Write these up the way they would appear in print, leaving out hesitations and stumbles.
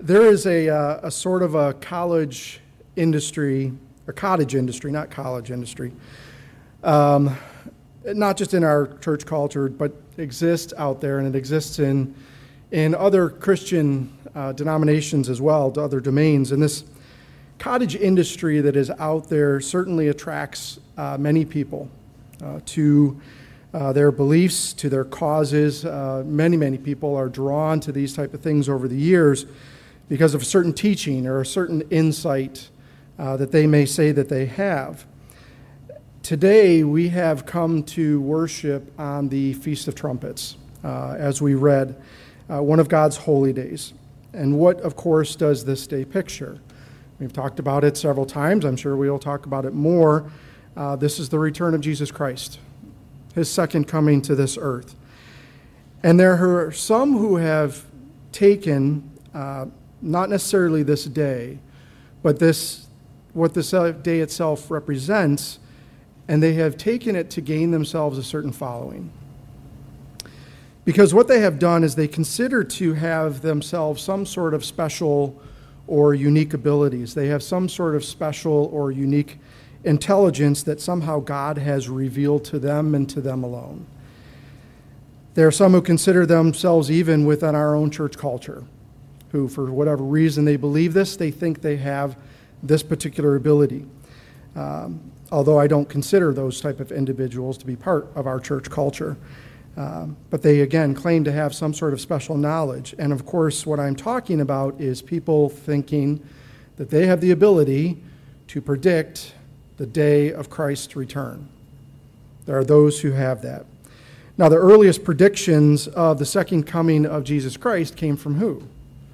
There is a sort of a college industry, or cottage industry, not college industry, not just in our church culture, but exists out there, and it exists in other Christian denominations as well, to other domains. And this cottage industry that is out there certainly attracts many people to their beliefs, to their causes. Many people are drawn to these type of things over the years because of a certain teaching or a certain insight that they may say that they have. Today, we have come to worship on the Feast of Trumpets, as we read, one of God's holy days. And what, of course, does this day picture? We've talked about it several times. I'm sure we'll talk about it more. This is the return of Jesus Christ, his second coming to this earth. And there are some who have taken, not necessarily this day, but what this day itself represents, and they have taken it to gain themselves a certain following. Because what they have done is they consider to have themselves some sort of special or unique abilities. They have some sort of special or unique intelligence that somehow God has revealed to them and to them alone. There are some who consider themselves even within our own church culture, who for whatever reason they believe this, they think they have this particular ability. Although I don't consider those type of individuals to be part of our church culture. But they, again, claim to have some sort of special knowledge. And, of course, what I'm talking about is people thinking that they have the ability to predict the day of Christ's return. There are those who have that. Now, the earliest predictions of the second coming of Jesus Christ came from who?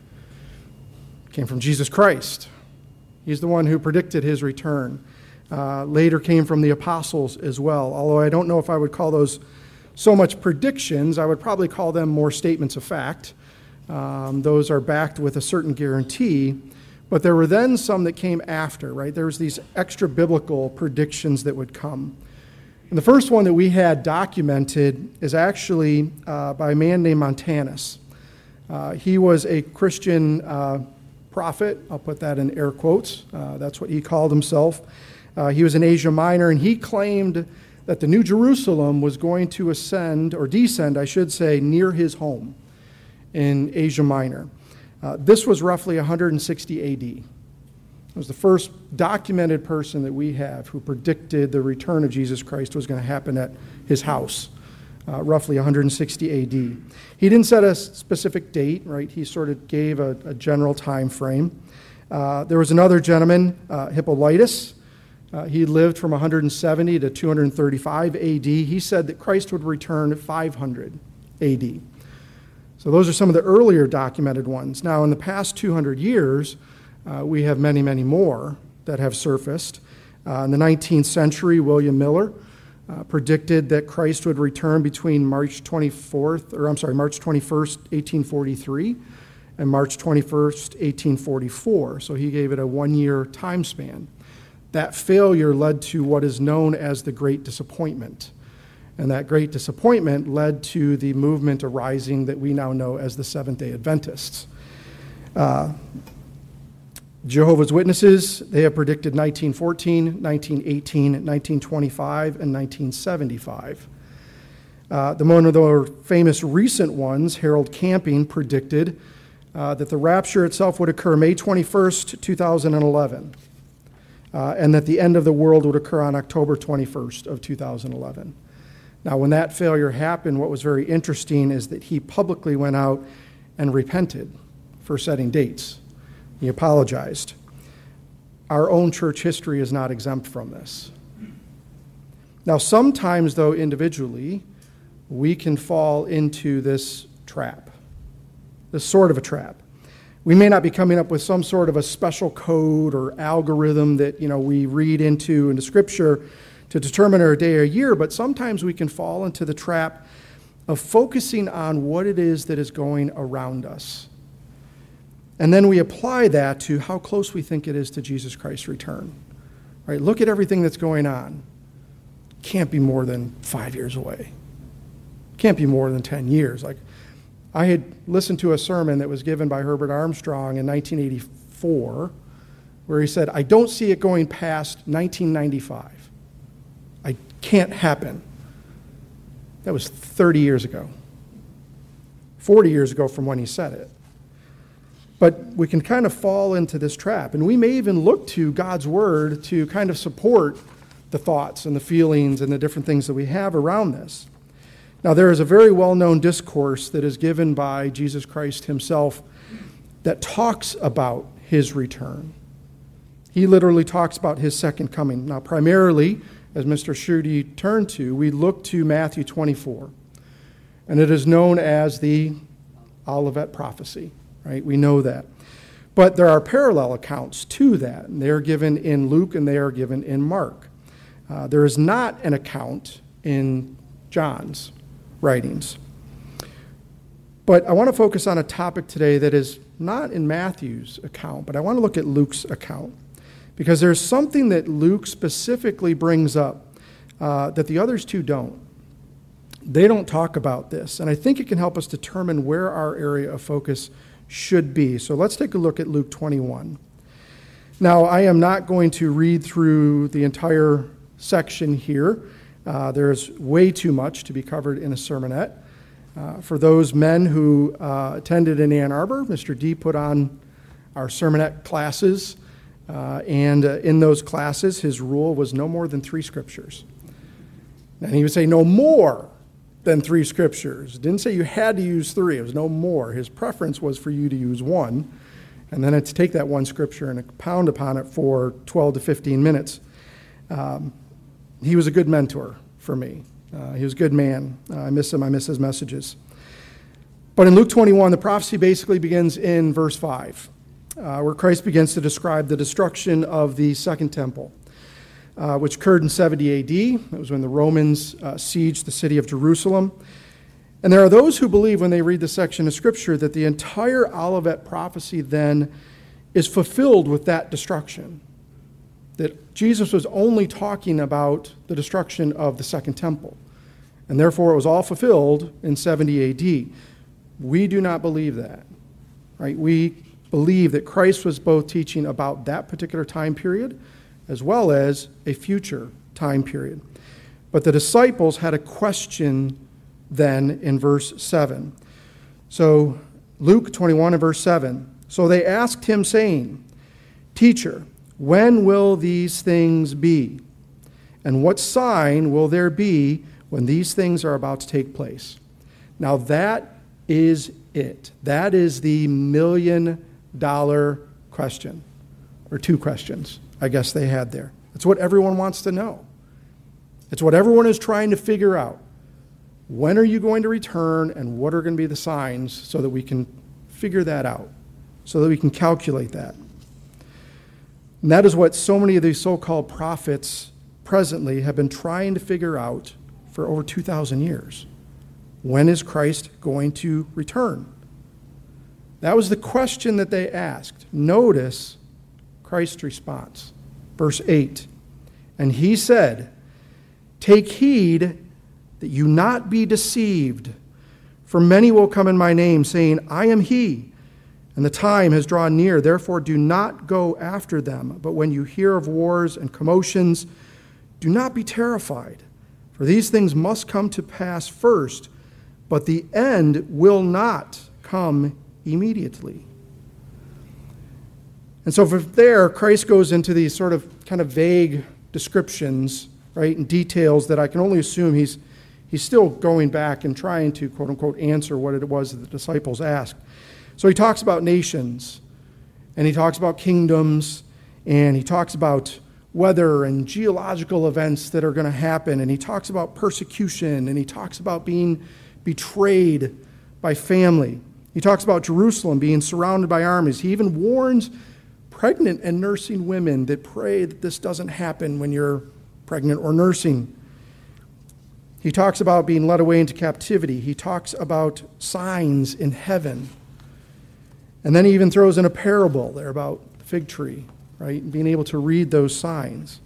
Came from Jesus Christ. He's the one who predicted his return. Later came from the apostles as well, although I don't know if I would call those so much predictions. I would probably call them more statements of fact. Those are backed with a certain guarantee. But there were then some that came after, right? There was these extra biblical predictions that would come. And the first one that we had documented is actually by a man named Montanus. He was a Christian prophet. I'll put that in air quotes. That's what he called himself. He was in Asia Minor, and he claimed that the New Jerusalem was going to ascend, or descend, I should say, near his home in Asia Minor. This was roughly 160 AD. It was the first documented person that we have who predicted the return of Jesus Christ was going to happen at his house, roughly 160 AD. He didn't set a specific date, right? He sort of gave a general time frame. There was another gentleman, Hippolytus. He lived from 170 to 235 AD. He said that Christ would return at 500 AD. So those are some of the earlier documented ones. Now, in the past 200 years, we have many more that have surfaced. In the 19th century, William Miller predicted that Christ would return between March 21st, 1843 and March 21st, 1844. So he gave it a 1-year time span. That failure led to what is known as the Great Disappointment. And that Great Disappointment led to the movement arising that we now know as the Seventh-day Adventists. Jehovah's Witnesses, they have predicted 1914, 1918, 1925, and 1975. One of the famous recent ones, Harold Camping, predicted that the rapture itself would occur May 21st, 2011. And that the end of the world would occur on October 21st of 2011. Now, when that failure happened, what was very interesting is that he publicly went out and repented for setting dates. He apologized. Our own church history is not exempt from this. Now, sometimes, though, individually, we can fall into this trap, this sort of a trap. We may not be coming up with some sort of a special code or algorithm that, we read into Scripture to determine our day or year, but sometimes we can fall into the trap of focusing on what it is that is going around us. And then we apply that to how close we think it is to Jesus Christ's return. Right? Look at everything that's going on. Can't be more than 5 years away. Can't be more than 10 years. I had listened to a sermon that was given by Herbert Armstrong in 1984, where he said, I don't see it going past 1995. I can't happen. That was 30 years ago. 40 years ago from when he said it. But we can kind of fall into this trap, and we may even look to God's word to kind of support the thoughts and the feelings and the different things that we have around this. Now, there is a very well-known discourse that is given by Jesus Christ himself that talks about his return. He literally talks about his second coming. Now, primarily, as Mr. Schutte turned to, we look to Matthew 24, and it is known as the Olivet prophecy. Right? We know that. But there are parallel accounts to that. And they are given in Luke and they are given in Mark. There is not an account in John's writings. But I want to focus on a topic today that is not in Matthew's account, but I want to look at Luke's account. Because there's something that Luke specifically brings up that the others two don't. They don't talk about this. And I think it can help us determine where our area of focus should be. So let's take a look at Luke 21. Now, I am not going to read through the entire section here. There's way too much to be covered in a sermonette. For those men who attended in Ann Arbor, Mr. D put on our sermonette classes, and in those classes, his rule was no more than 3 scriptures. And he would say no more than 3 scriptures. It didn't say you had to use 3. It was no more. His preference was for you to use 1, and then to take that 1 scripture and expound upon it for 12 to 15 minutes. He was a good mentor for me. He was a good man. I miss him. I miss his messages. But in Luke 21, the prophecy basically begins in verse 5, where Christ begins to describe the destruction of the Second Temple, which occurred in 70 A.D. It was when the Romans sieged the city of Jerusalem. And there are those who believe when they read this section of Scripture that the entire Olivet prophecy then is fulfilled with that destruction. That Jesus was only talking about the destruction of the Second Temple. And therefore it was all fulfilled in 70 A.D. We do not believe that. Right? We believe that Christ was both teaching about that particular time period as well as a future time period. But the disciples had a question then in verse 7. So Luke 21 and verse 7. So they asked him, saying, Teacher, when will these things be? And what sign will there be when these things are about to take place? Now that is it. That is the $1 million question, or 2 questions. I guess they had there. It's what everyone wants to know. It's what everyone is trying to figure out. When are you going to return, and what are going to be the signs so that we can figure that out, so that we can calculate that? And that is what so many of these so-called prophets presently have been trying to figure out for over 2,000 years. When is Christ going to return? That was the question that they asked. Notice Christ's response. Verse 8, and he said, Take heed that you not be deceived, for many will come in my name, saying, I am he, and the time has drawn near. Therefore do not go after them. But when you hear of wars and commotions, do not be terrified, for these things must come to pass first, but the end will not come immediately. And so from there, Christ goes into these sort of kind of vague descriptions, right, and details that I can only assume he's still going back and trying to, quote unquote, answer what it was that the disciples asked. So he talks about nations, and he talks about kingdoms, and he talks about weather and geological events that are going to happen, and he talks about persecution, and he talks about being betrayed by family. He talks about Jerusalem being surrounded by armies. He even warns pregnant and nursing women that pray that this doesn't happen when you're pregnant or nursing. He talks about being led away into captivity. He talks about signs in heaven. And then he even throws in a parable there about the fig tree, right? And being able to read those signs.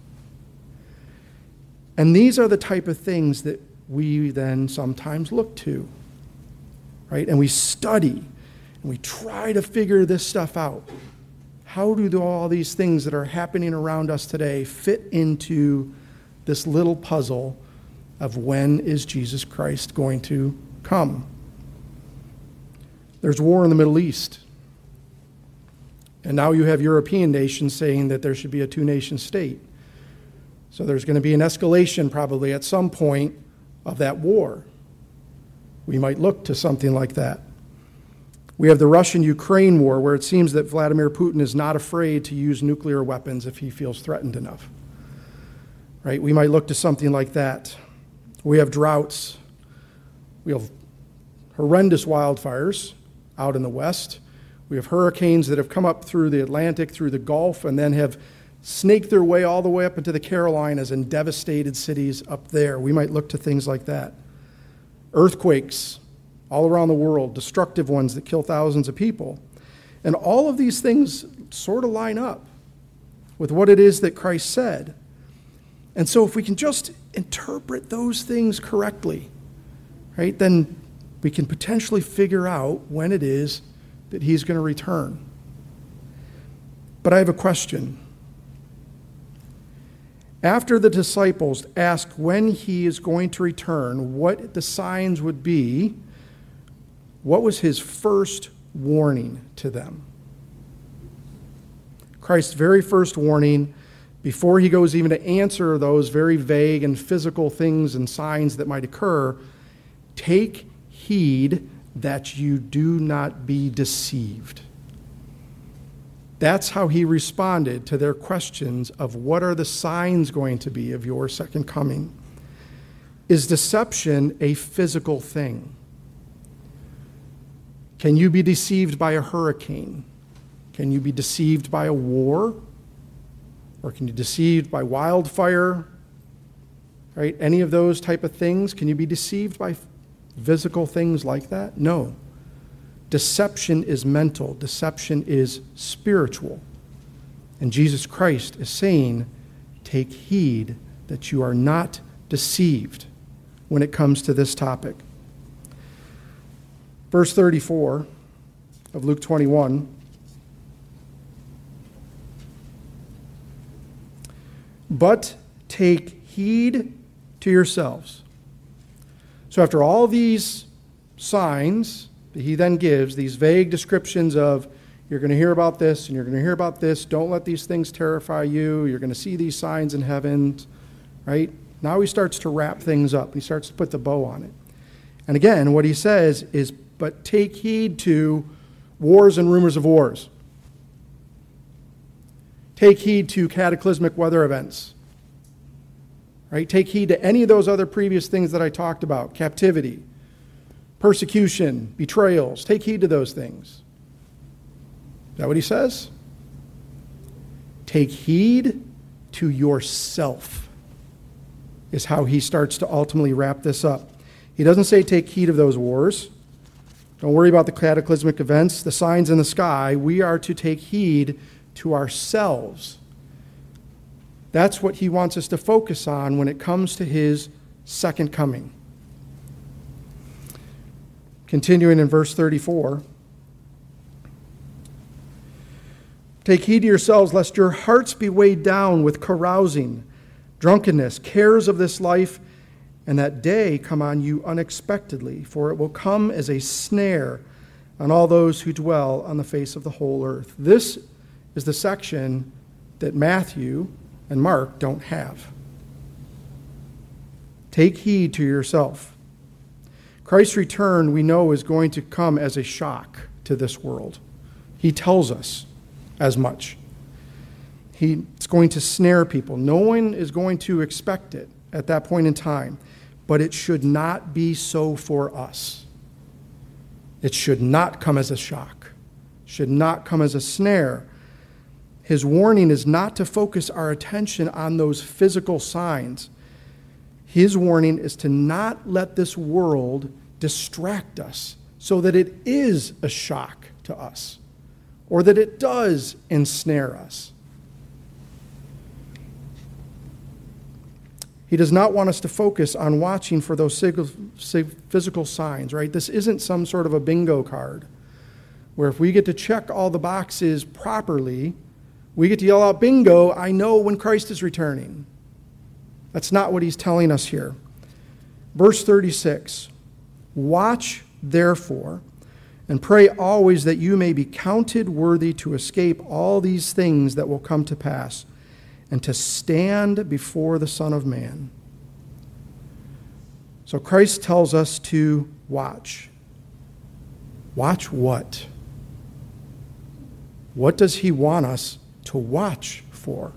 And these are the type of things that we then sometimes look to. right? And we study, and we try to figure this stuff out. How do all these things that are happening around us today fit into this little puzzle of when is Jesus Christ going to come? There's war in the Middle East. And now you have European nations saying that there should be a two-nation state. So there's going to be an escalation probably at some point of that war. We might look to something like that. We have the Russian-Ukraine war, where it seems that Vladimir Putin is not afraid to use nuclear weapons if he feels threatened enough. Right? We might look to something like that. We have droughts. We have horrendous wildfires out in the west. We have hurricanes that have come up through the Atlantic, through the Gulf, and then have snaked their way all the way up into the Carolinas and devastated cities up there. We might look to things like that. Earthquakes all around the world, destructive ones that kill thousands of people. And all of these things sort of line up with what it is that Christ said. And so if we can just interpret those things correctly, right, then we can potentially figure out when it is that he's going to return. But I have a question. After the disciples asked when he is going to return, what the signs would be, what was his first warning to them? Christ's very first warning, before he goes even to answer those very vague and physical things and signs that might occur, take heed that you do not be deceived. That's how he responded to their questions of what are the signs going to be of your second coming. Is deception a physical thing? Can you be deceived by a hurricane? Can you be deceived by a war? Or can you be deceived by wildfire? Right? Any of those type of things? Can you be deceived by physical things like that? No. Deception is mental. Deception is spiritual. And Jesus Christ is saying, take heed that you are not deceived when it comes to this topic. Verse 34 of Luke 21. But take heed to yourselves. So after all these signs that he then gives, these vague descriptions of you're going to hear about this and you're going to hear about this, don't let these things terrify you, you're going to see these signs in heaven, right? Now he starts to wrap things up. He starts to put the bow on it. And again, what he says is, but take heed to wars and rumors of wars. Take heed to cataclysmic weather events. Right? Take heed to any of those other previous things that I talked about. Captivity, persecution, betrayals. Take heed to those things. Is that what he says? Take heed to yourself is how he starts to ultimately wrap this up. He doesn't say take heed of those wars. Don't worry about the cataclysmic events, the signs in the sky. We are to take heed to ourselves. That's what he wants us to focus on when it comes to his second coming. Continuing in verse 34. Take heed to yourselves, lest your hearts be weighed down with carousing, drunkenness, cares of this life, and that day come on you unexpectedly, for it will come as a snare on all those who dwell on the face of the whole earth. This is the section that Matthew and Mark don't have. Take heed to yourself. Christ's return, we know, is going to come as a shock to this world. He tells us as much. It's going to snare people. No one is going to expect it at that point in time, but it should not be so for us. It should not come as a shock. It should not come as a snare. His warning is not to focus our attention on those physical signs. His warning is to not let this world distract us so that it is a shock to us or that it does ensnare us. He does not want us to focus on watching for those physical signs, right? This isn't some sort of a bingo card where if we get to check all the boxes properly, we get to yell out, bingo, I know when Christ is returning. That's not what he's telling us here. Verse 36, watch therefore, and pray always that you may be counted worthy to escape all these things that will come to pass, and to stand before the Son of Man. So Christ tells us to watch. Watch what? What does he want us to watch for?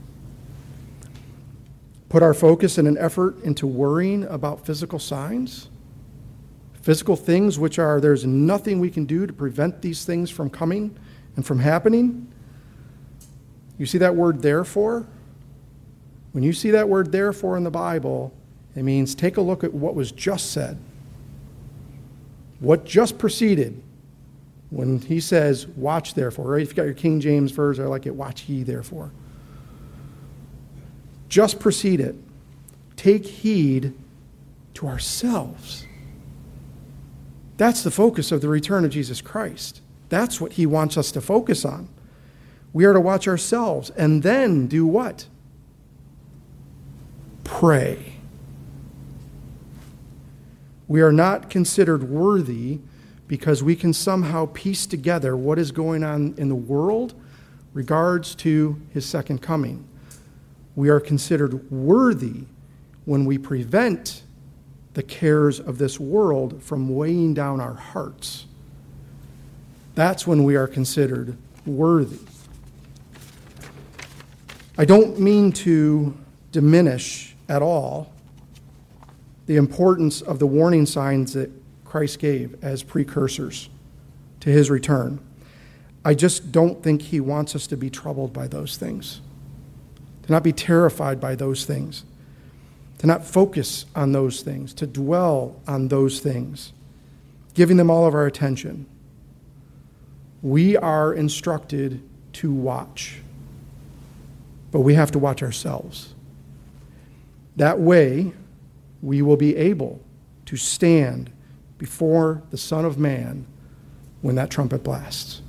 Put our focus and an effort into worrying about physical signs? Physical things which are, there's nothing we can do to prevent these things from coming and from happening? You see that word therefore? When you see that word therefore in the Bible, it means take a look at what was just said. What just preceded when he says, watch therefore. Right? If you've got your King James version, I like it, watch ye therefore. Just precede it. Take heed to ourselves. That's the focus of the return of Jesus Christ. That's what he wants us to focus on. We are to watch ourselves and then do what? Pray. We are not considered worthy because we can somehow piece together what is going on in the world regards to his second coming. We are considered worthy when we prevent the cares of this world from weighing down our hearts. That's when we are considered worthy. I don't mean to diminish at all the importance of the warning signs that Christ gave as precursors to his return. I just don't think he wants us to be troubled by those things, to not be terrified by those things, to not focus on those things, to dwell on those things, giving them all of our attention. We are instructed to watch, but we have to watch ourselves. That way, we will be able to stand before the Son of Man when that trumpet blasts.